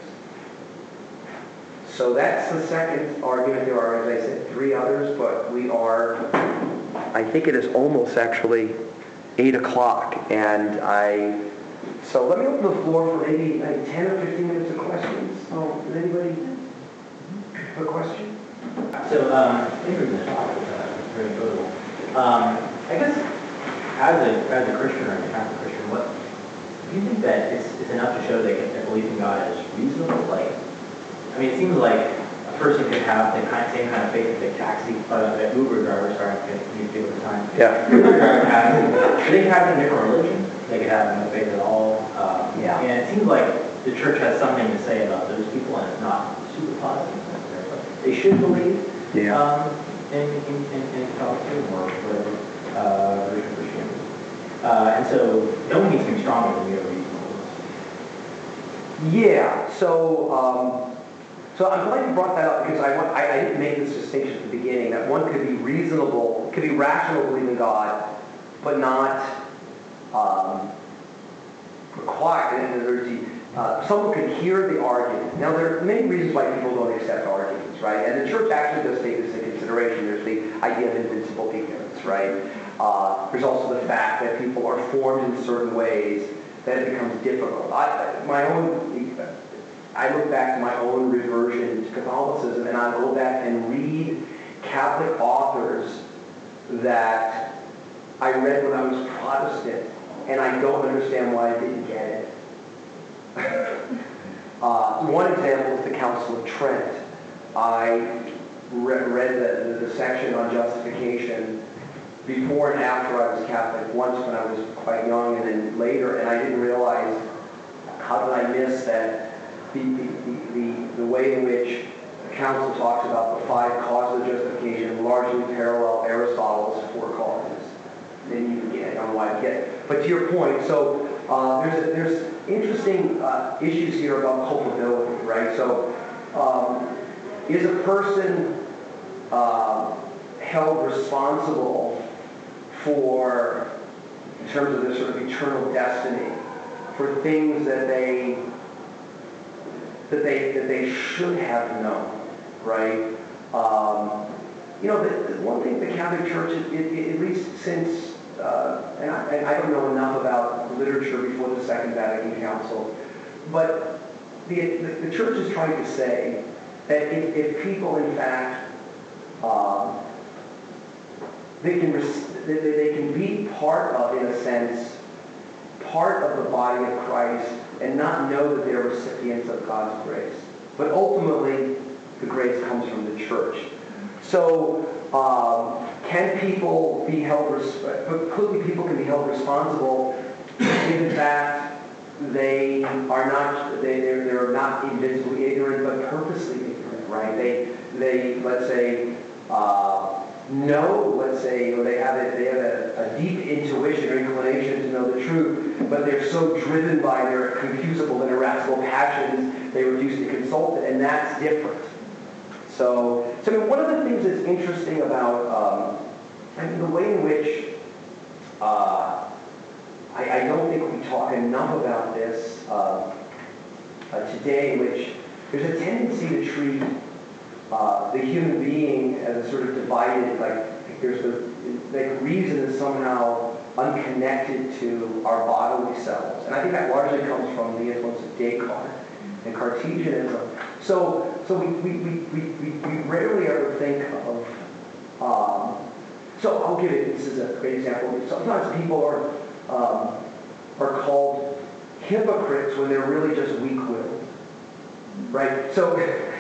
So that's the second argument. There are, as I said, 3 others, but we are, I think it is almost actually 8 o'clock, so let me open the floor for maybe 10 or 15 minutes of questions. So, does anybody have a question? So, very notable. I guess, as a Christian or a Catholic Christian, what do you think that it's enough to show that their belief in God is reasonable? Like, I mean, it seems like a person could have the same kind of faith that taxi, that Uber driver, sorry, I can't use people at the time. Yeah. Uber driver has. They have a different religion. They could have no faith at all. And it seems like the church has something to say about those people, and it's not super positive necessarily. But they should believe in Catholicism or whatever version of Christianity. And so no one needs to be stronger than the other reasonable. Yeah. So I'm glad you brought that up, because I didn't make this distinction at the beginning, that one could be reasonable, could be rational, believe in God, but not required. And someone could hear the argument. Now, there are many reasons why people don't accept arguments, right? And the church actually does take this into consideration. There's the idea of invincible ignorance, right? There's also the fact that people are formed in certain ways that it becomes difficult. I look back to my own reversion to Catholicism, and I go back and read Catholic authors that I read when I was Protestant, and I don't understand why I didn't get it. One example is the Council of Trent. I read the section on justification before and after I was Catholic, once when I was quite young and then later, and I didn't realize, how did I miss that the way in which the Council talks about the 5 causes of justification largely parallel Aristotle's 4 causes. Then you can get, I don't know why I get it. But to your point, so there's interesting issues here about culpability, right? So is a person held responsible for, in terms of their sort of eternal destiny, for things that they should have known, right? The one thing the Catholic Church, at least since, and I don't know enough about literature before the Second Vatican Council, but the Church is trying to say that if people, in fact, they can be part of, in a sense, part of the body of Christ and not know that they're recipients of God's grace. But ultimately, the grace comes from the church. So, can people be held people can be held responsible if, in fact, they're not invisibly ignorant, but purposely ignorant, right? They let's say, know, let's say, or they have a deep intuition or inclination to know the truth, but they're so driven by their confusable and irascible passions, they refuse to consult it, and that's different. So I mean, one of the things that's interesting about the way in which I don't think we talk enough about this today, which there's a tendency to treat the human being as a sort of divided, like reason is somehow unconnected to our bodily selves. And I think that largely comes from the influence of Descartes and Cartesianism. So we rarely ever think of, so I'll give it, this is a great example. Sometimes people are called hypocrites when they're really just weak-willed, right? So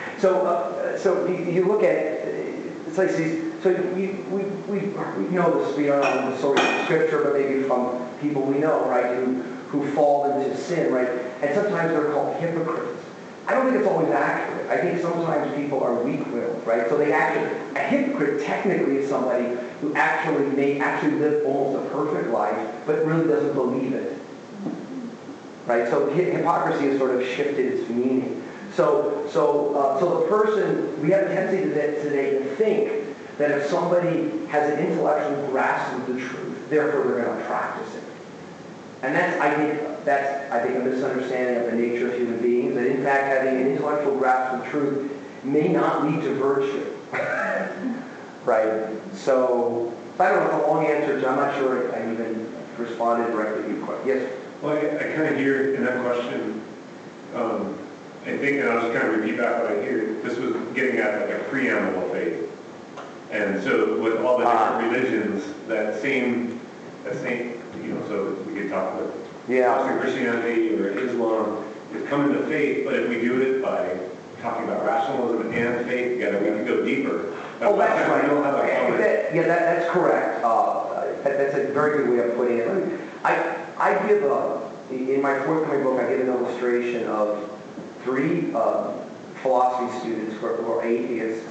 you look at, it's like these, so we know this beyond the source of Scripture, but maybe from people we know, right, who fall into sin, right? And sometimes they're called hypocrites. I don't think it's always accurate. I think sometimes people are weak-willed, right? So a hypocrite technically is somebody who may live almost a perfect life, but really doesn't believe it, right? So hypocrisy has sort of shifted its meaning. So the person, we have a tendency today to think that if somebody has an intellectual grasp of the truth, therefore they're going to practice it. And that's I think a misunderstanding of the nature of human beings, that in fact having an intellectual grasp of the truth may not lead to virtue. Right? So, I don't know, a long answer, I'm not sure I even responded directly to your question. Yes? Well, I kind of hear in that question, I think, and I'll just kind of repeat back what I hear, this was getting at like a preamble of faith. And so with all the different religions, that same, so we could talk about Protestant Christianity or Islam, is coming to faith, but if we do it by talking about rationalism and faith together, we can go deeper. That's right. That's correct. That's a very good way of putting it. I give in my forthcoming book, I give an illustration of 3 philosophy students who are atheists.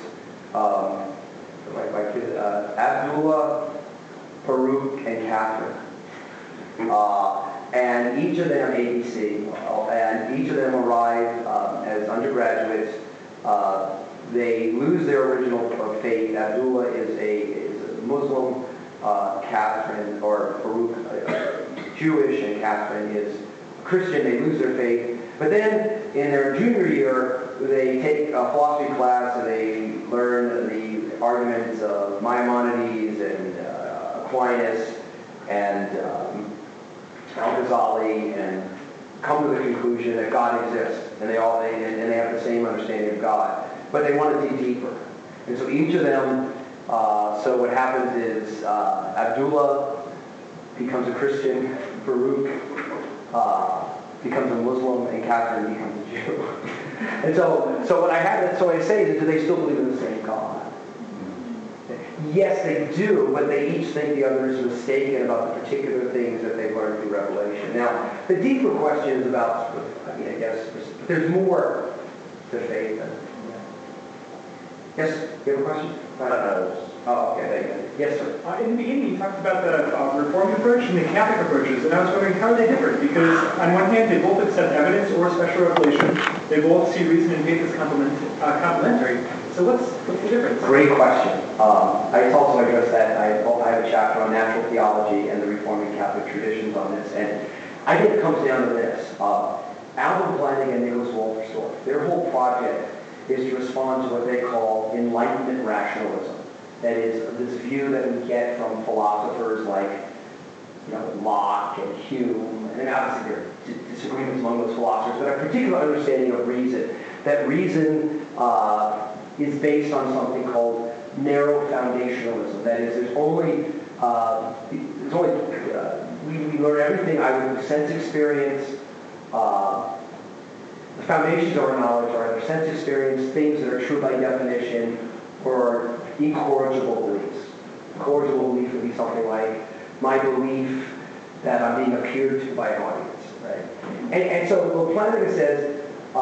My kids, Abdullah, Farouk, and Catherine. And each of them, ABC, and each of them arrive as undergraduates. They lose their original faith. Abdullah is a Muslim, Catherine, or Farouk, Jewish, and Catherine is Christian. They lose their faith. But then, in their junior year, they take a philosophy class and they learn the arguments of Maimonides and Aquinas and Al-Ghazali, and come to the conclusion that God exists, and they have the same understanding of God, but they want to dig deeper. And so each of them, so what happens is Abdullah becomes a Christian, Farouk becomes a Muslim, and Catherine becomes a Jew. And so what I say is, do they still believe in the same God? Yes, they do, but they each think the other is mistaken about the particular things that they've learned through Revelation. Now, the deeper question is about, I guess, there's more to faith than. Yes, you have a question? Oh, okay, thank you. Yes, sir. In the beginning, you talked about the Reformed approach and the Catholic approaches, and I was wondering how are they different? Because on one hand, they both accept evidence or special revelation. They both see reason and faith as complementary. So what's the difference? Great question. I also address that. I have a chapter on natural theology and the Reformed and Catholic traditions on this, and I think it comes down to this. Alvin Plantinga and Nicholas Wolterstorff, their whole project is to respond to what they call Enlightenment rationalism. That is, this view that we get from philosophers like Locke and Hume, and obviously there are disagreements among those philosophers, but a particular understanding of reason. That reason is based on something called narrow foundationalism. That is, we learn everything either through sense experience. The foundations of our knowledge are either sense experience, things that are true by definition, or incorrigible beliefs. Incorrigible belief would be something like my belief that I'm being appeared to by an audience, right? And so Plantinga says,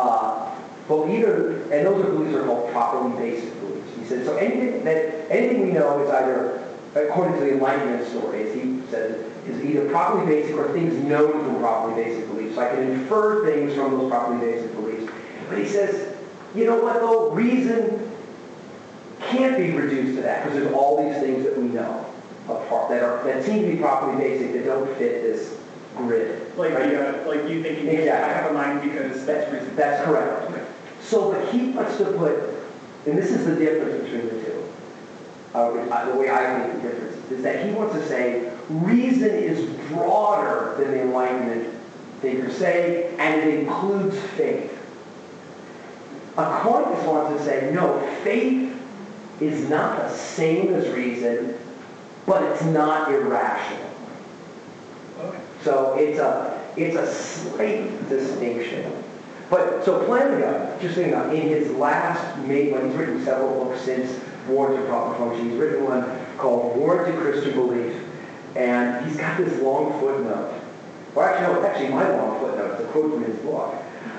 and those beliefs are called properly basic beliefs. He said, so anything we know is either, according to the Enlightenment stories, he says, is either properly basic or things known from properly basic beliefs. So I can infer things from those properly basic beliefs. But he says, you know what though? Reason can't be reduced to that, because there's all these things that we know that seem to be properly basic that don't fit this grid. Like you thinking, exactly. I have a mind because that's reason. That's correct. Okay. So, but he wants to put, and this is the difference between the two. The way I think the difference is that he wants to say reason is broader than the Enlightenment figures say, and it includes faith. Aquinas wants to say, no, faith is not the same as reason, but it's not irrational. Okay. So it's a slight distinction. But so Flanagan, just saying, in his last when he's written several books since Warrant to Proper Function, he's written one called Warrant to Christian Belief, and he's got this long footnote. Or actually, no, it's actually my long footnote. It's a quote from his book,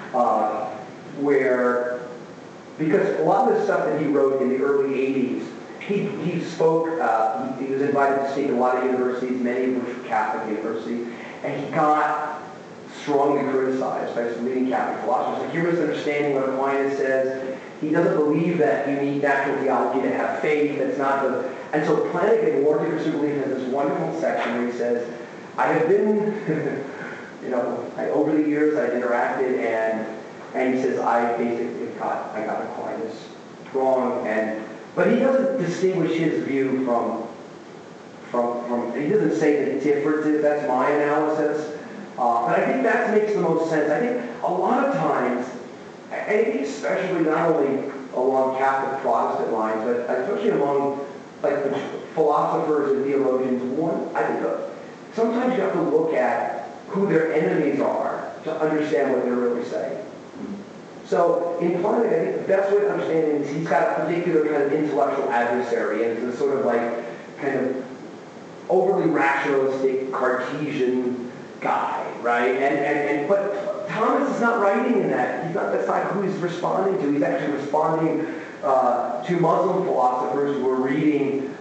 where, because a lot of the stuff that he wrote in the early 80s, he spoke, he was invited to speak at a lot of universities, many of which were Catholic universities, and he got strongly criticized by some leading Catholic philosophers. Like, you're misunderstanding what Aquinas says. He doesn't believe that you need natural theology to have faith. It's not the... And so Flanagan, Warrant to Christian Belief, has this wonderful section where he says, I have been, over the years I've interacted, and he says, I basically got Aquinas wrong, but he doesn't distinguish his view from he doesn't say the differences. That's my analysis. But I think that makes the most sense. I think a lot of times, I think especially not only along Catholic Protestant lines, but especially among like the philosophers and theologians, I think sometimes you have to look at who their enemies are to understand what they're really saying. So in Flanagan, I think the best way to understand it is he's got a particular kind of intellectual adversary, and it's a sort of like kind of overly rationalistic Cartesian guy, right? But Thomas is not writing in that. That's not who he's responding to. He's actually responding to Muslim philosophers who are reading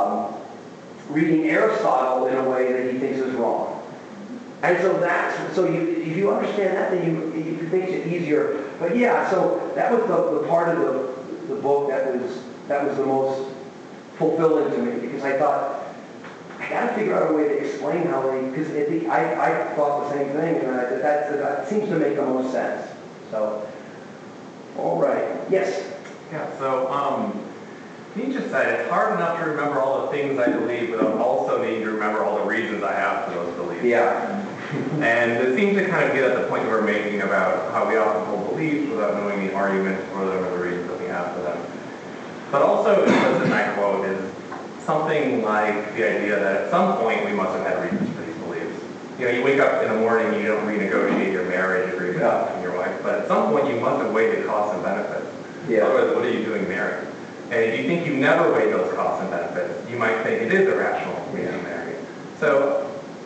Aristotle in a way that he thinks is wrong. And so if you understand that, then it makes it easier. But yeah, so that was the part of the book that was the most fulfilling to me, because I thought, I got to figure out a way to explain how because I thought the same thing, and that seems to make the most sense. So, all right, yes. Yeah. So he just said it's hard enough to remember all the things I believe without also needing to remember all the reasons I have for those beliefs. Yeah. And it seems to kind of get at the point that we're making about how we often hold beliefs without knowing the arguments for them or the reasons that we have for them. But also, implicit in that quote is something like the idea that at some point we must have had reasons for these beliefs. You wake up in the morning, you don't renegotiate your marriage agreement with your wife, but at some point you must have weighed the costs and benefits. Yeah. Otherwise, what are you doing married? And if you think you never weighed those costs and benefits, you might think it is irrational for me to be married. So,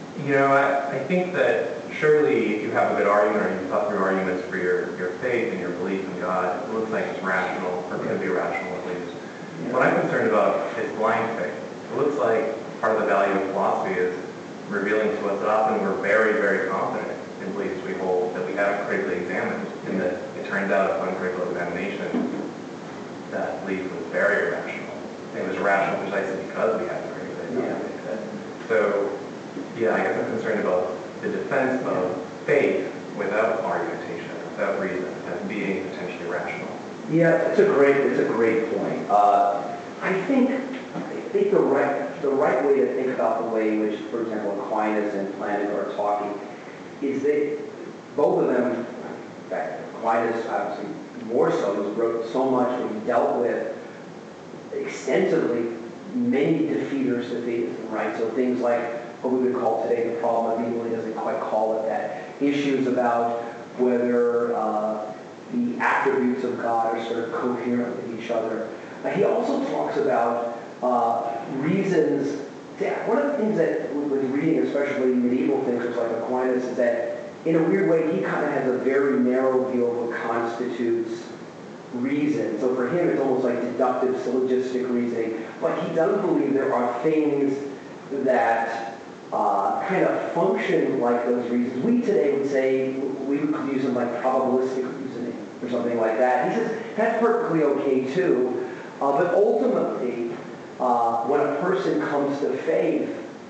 I think that surely if you have a good argument or you've thought through arguments for your faith and your belief in God, it looks like it's rational, or could be rational at least. What I'm concerned about is blind faith. It looks like part of the value of philosophy is revealing to us that often we're very, very confident in beliefs we hold that we haven't critically examined, and that it turns out upon critical examination that belief was very irrational. It was irrational precisely because we hadn't critically examined it. So, I guess I'm concerned about the defense of faith without argumentation, without reason, as being potentially rational. Yeah, it's a great point. I think the right way to think about the way in which, for example, Aquinas and Flanagan are talking is that both of them, in fact, Aquinas obviously more so, he wrote so much when he dealt with extensively many defeaters of theism, right? So things like what we would call today the problem of evil, he doesn't quite call it that. Issues about whether the attributes of God are sort of coherent with each other. He also talks about reasons. One of the things that when reading, especially medieval thinkers like Aquinas, is that in a weird way he kind of has a very narrow view of what constitutes reason. So for him it's almost like deductive, syllogistic reasoning. But he does believe there are things that kind of function like those reasons. We today would say, we would use them like probabilistic reasoning or something like that. He says that's perfectly okay too. But ultimately, when a person comes to faith,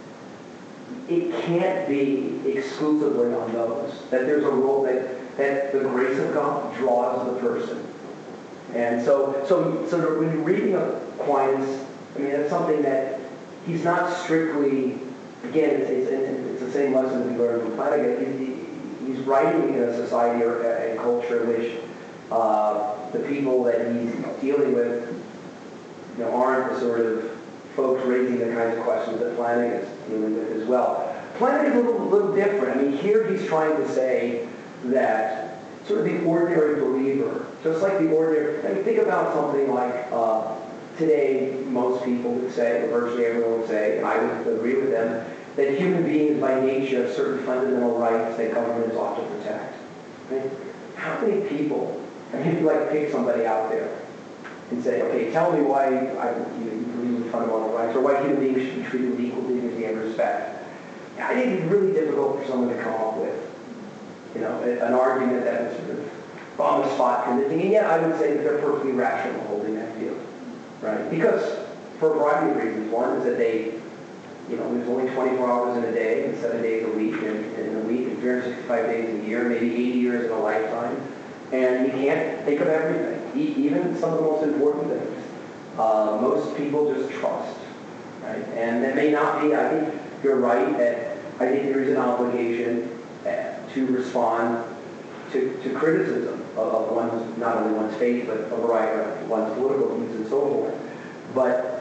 it can't be exclusively on those. That there's a role that the grace of God draws the person. And so when you're reading Aquinas, that's something that he's not strictly, again, it's the same lesson that we learned from Flanagan. He's writing in a society or a culture in which the people that he's dealing with, aren't the sort of folks raising the kinds of questions that Planning is dealing with as well. Planning is a little different. I mean, here he's trying to say that sort of the ordinary believer, just like the ordinary, I mean, think about something like today, most people would say, or virtually everyone would say, and I would agree with them, that human beings by nature have certain fundamental rights that governments ought to protect. Right? How many people, and if you like pick somebody out there and say, okay, tell me why you believe in fundamental rights, or why human beings should be treated with equal dignity and respect. I think it's really difficult for someone to come up with, an argument that was sort of on the spot convincing. And yet I would say that they're perfectly rational holding that view, right? Because for a variety of reasons. One is that there's only 24 hours in a day and 7 days a week, and in a week, and 365 days a year, maybe 80 years in a lifetime. And you can't think of everything, even some of the most important things. Most people just trust, right? And that may not be, I think you're right, that I think there is an obligation to respond to criticism of one's, not only one's faith, but a variety of one's political views and so forth. But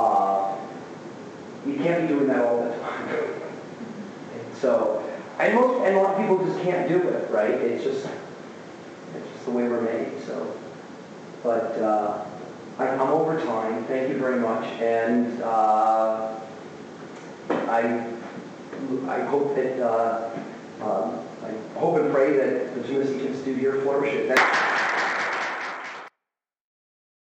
you can't be doing that all the time. So, and a lot of people just can't do it, right? It's just the way we're made. So, but I'm over time. Thank you very much, and I hope that I hope and pray that the Jewish Institute here flourishes.